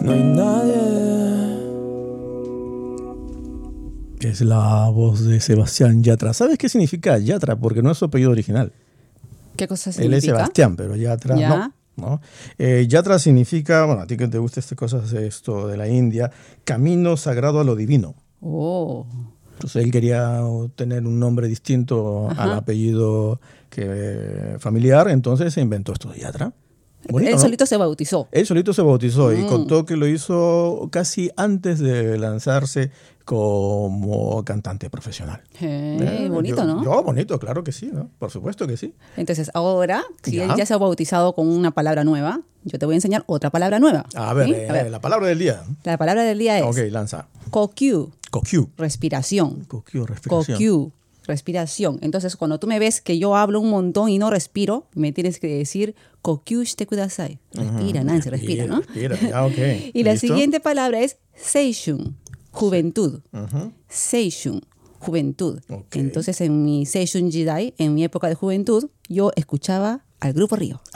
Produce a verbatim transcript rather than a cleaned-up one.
no hay nadie. Es la voz de Sebastián Yatra. ¿Sabes qué significa Yatra? Porque no es su apellido original. ¿Qué cosa significa? Él es Sebastián, pero Yatra ¿Ya? no. ¿no? Eh, Yatra significa, bueno, a ti que te gusta estas cosas esto de la India, camino sagrado a lo divino. Oh. Entonces él quería tener un nombre distinto Ajá. al apellido que, familiar, entonces se inventó esto de Yatra. Bonito, él ¿no? solito se bautizó. Él solito se bautizó mm. y contó que lo hizo casi antes de lanzarse como cantante profesional. Eh, eh, bonito, yo, ¿no? Yo, bonito, claro que sí, ¿no? Por supuesto que sí. Entonces, ahora, si ya. él ya se ha bautizado con una palabra nueva, yo te voy a enseñar otra palabra nueva. A ver, ¿sí? eh, a ver. la palabra del día. La palabra del día es... Ok, lanza. Kokyu. Kokyu. Respiración. Kokyu, respiración. Kokyu. Respiración. Entonces, cuando tú me ves que yo hablo un montón y no respiro, me tienes que decir Kokyu shite kudasai. Respira, uh-huh. Nancy, respira, ¿no? Respira, ya, ok. Y la ¿Listo? siguiente palabra es Seishun, juventud. Uh-huh. Seishun, juventud. Okay. Entonces, en mi Seishun Jidai, en mi época de juventud, yo escuchaba al Grupo Río.